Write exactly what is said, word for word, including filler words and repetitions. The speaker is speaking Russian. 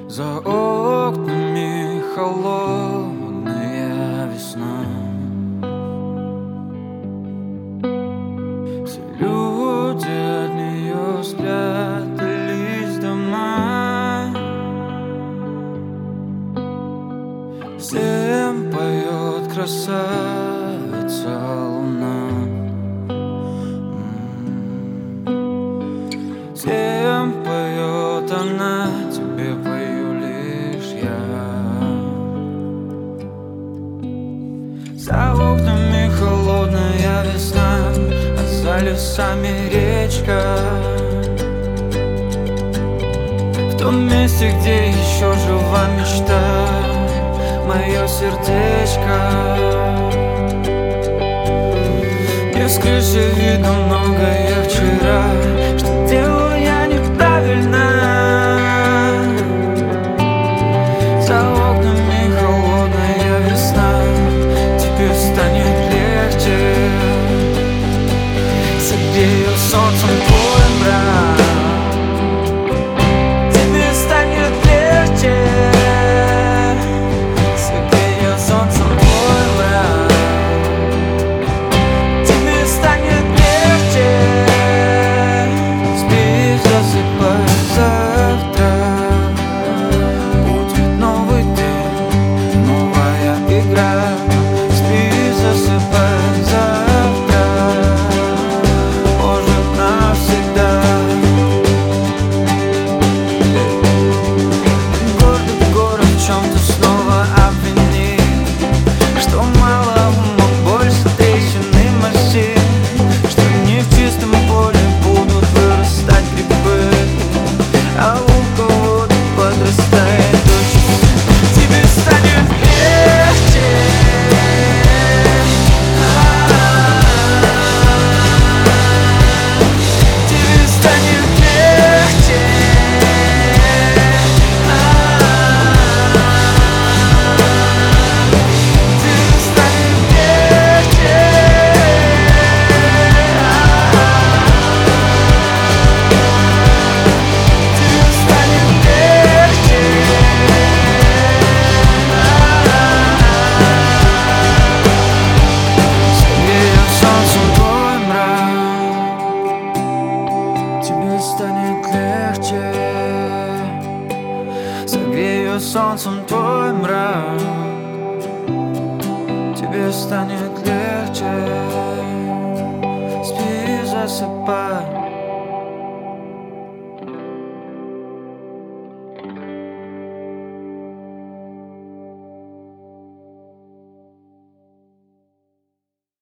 За окнами холодная весна. Все люди от нее спрятались дома. Всем поет красавица луна. Всем поет она, тебе пою лишь я. За окнами холодная весна, а за лесами речка. В том месте, где еще жива мечта, мое сердечко. Не с крыши видно многое вчера, что делаю я неправильно. За окнами холодная весна, тебе станет легче. Согрею солнцем твой мрак, тебе станет легче. Согрею солнцем твой мрак, тебе станет легче. Спи, засыпай, завтра будет новый день, новая игра. Спи, засыпай, завтра может навсегда. Гордый город в чем-то снова обвинит, что мало ума, больше трещин и морщин, что не в чистом поле будут вырастать грибы, а у кого-то подрастает дождь. Тебе станет легче. Тебе станет легче. Тебе станет легче. Тебе станет легче. Согрею солнцем твой мрак, тебе станет легче. Согрею солнцем твой мрак, тебе станет легче. Спи, засыпай.